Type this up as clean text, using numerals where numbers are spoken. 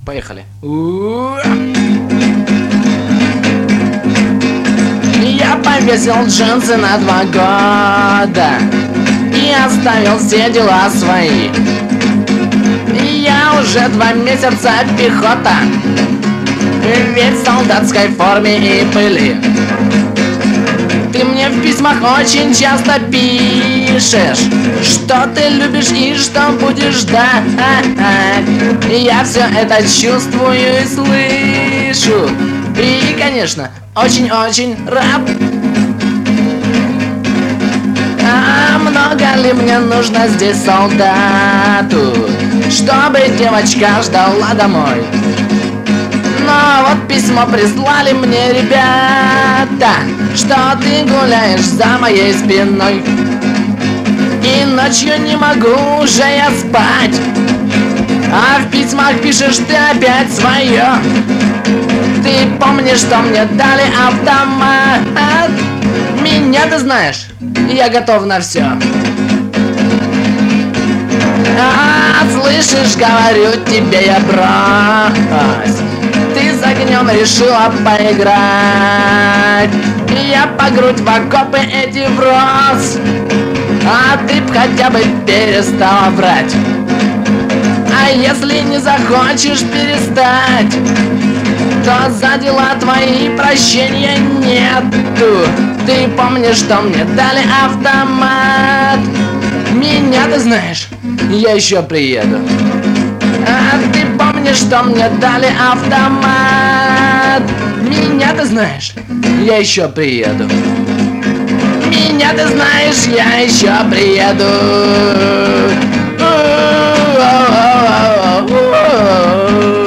Поехали. Я повесил джинсы на 2 года и оставил все дела свои. Я уже 2 месяца пехота, весь в солдатской форме и пыли. Ты мне в письмах очень часто пишешь, что ты любишь и что будешь ждать. Я все это чувствую и слышу. И, конечно, очень-очень рад. А много ли мне нужно здесь солдату, чтобы девочка ждала домой? Но вот письмо прислали мне ребята, что ты гуляешь за моей спиной. И ночью не могу уже я спать, а в письмах пишешь ты опять свое. Ты помнишь, что мне дали автомат? Меня ты знаешь, я готов на все. Слышишь, говорю тебе я брось, ты с огнем решила поиграть. Я по грудь в окопы эти врос, а ты б хотя бы перестала врать. А если не захочешь перестать, то за дела твои прощения нету. Ты помнишь, что мне дали автомат? Меня ты знаешь, я еще приеду. А ты помнишь, что мне дали автомат? Меня ты знаешь, я еще приеду. Меня ты знаешь, я еще приеду.